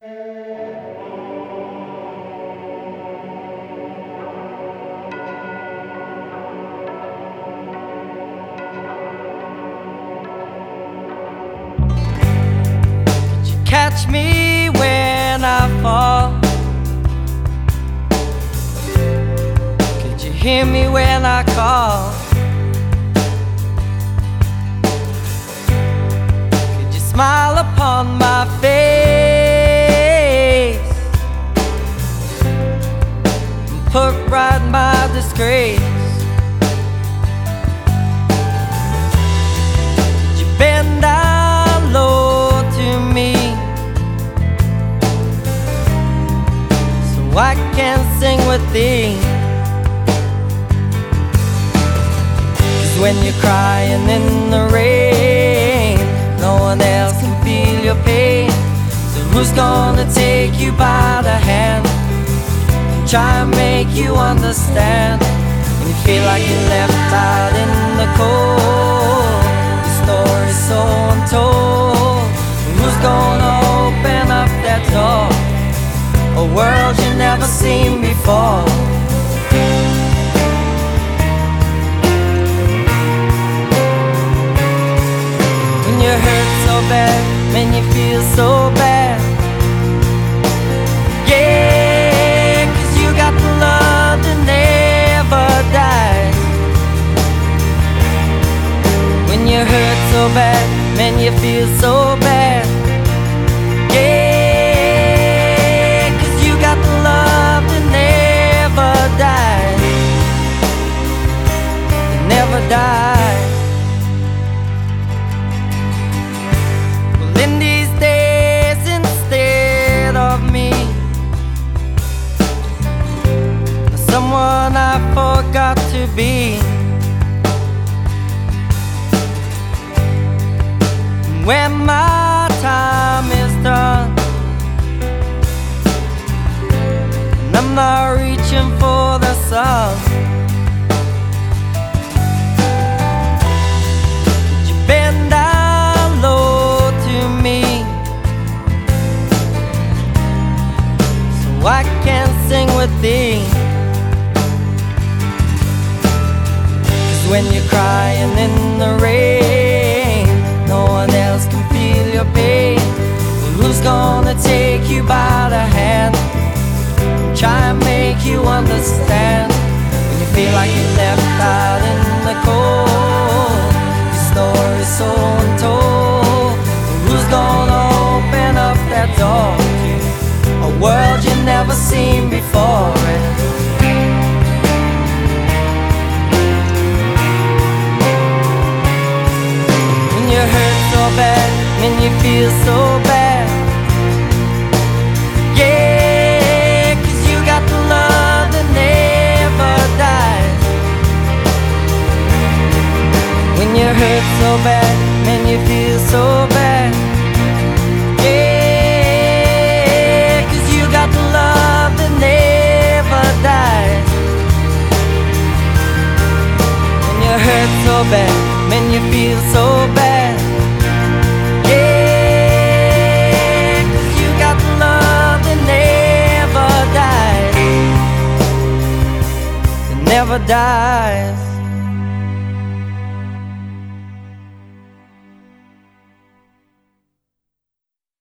Catch me when I fall. Could you hear me when I call? Could you smile upon my face and put right my disgrace? Could you bend down low to me I can sing with thee? 'Cause when you're crying in the rain, no one else can feel your pain. So who's gonna take you by the hand and try and make you understand? When you feel like you're left out in the cold, your story's so untold. Who's gonna open up that door? A world you've never seen before. When you hurt so bad, when you feel so bad, yeah, 'cause you got the love that never dies. When you hurt so bad, when you feel so bad, yeah, die. Well, in these days, instead of me, someone I forgot to be. When my time is done and I'm not reaching for the sun, I can't sing with thee. 'Cause when you're crying in the rain, no one else can feel your pain. Well, who's gonna take you by the hand, try and make you understand? When you feel like you're left out in the cold, your story's so untold. Well, who's gonna open up that door? A world you've never seen before. When you hurt so bad, when you feel so bad, yeah, 'cause you got the love that never dies. When you hurt so bad, when you feel so bad, so bad, when you feel so bad, yeah, 'cause you got the love that never dies. It never dies.